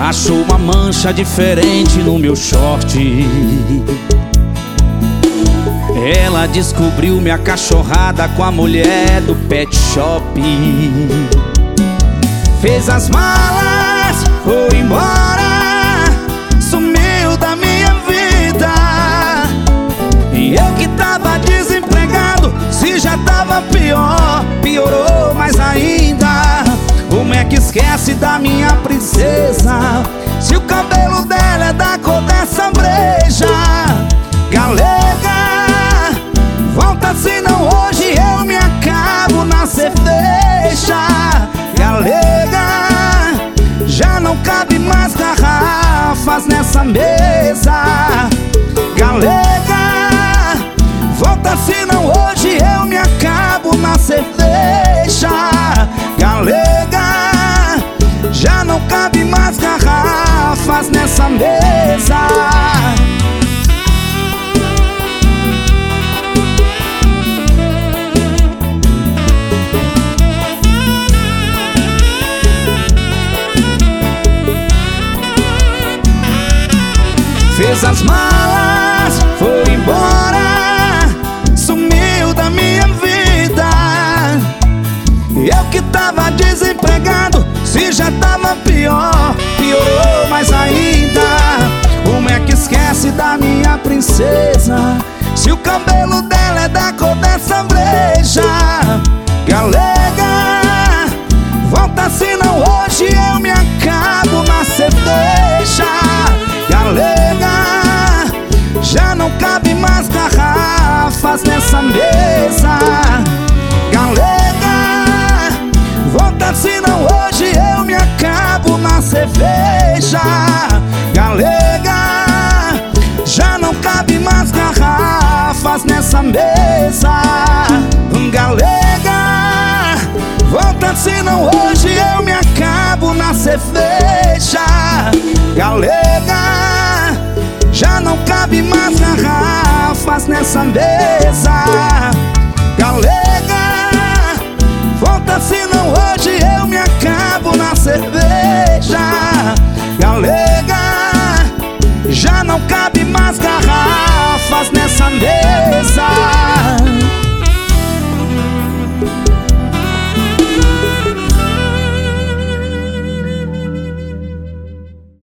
achou uma mancha diferente no meu short. Ela descobriu minha cachorrada com a mulher do pet shop. Fez as malas, foi embora, sumiu da minha vida. E eu que tava desempregado, se já tava pior, piorou mais ainda. Como é que esquece da minha princesa, se o cabelo dela é da cor dessa breja? Galega, volta senão hoje eu me acabo na cerveja. Galega, já não cabe mais garrafas nessa mesa. Galega, volta senão hoje eu me acabo na cerveja. Galega, já não cabe mais garrafas nessa mesa. Fez as malas, foi embora, sumiu da minha vida. Eu que tava desempregado, se já tava pior, piorou mais ainda. Como é que esquece da minha princesa, se o cabelo dela é da cor dessa breja? Galega, volta senão hoje eu me acabo na cerveja. Galega, já não cabe mais garrafas nessa mesa. Galega, volta senão hoje eu me acabo na cerveja. Galega, já não cabe mais garrafas nessa mesa. Galega, volta senão hoje eu me acabo na cerveja. Galega, já não cabe mais garrafas nessa mesa. Galega, volta senão hoje eu me acabo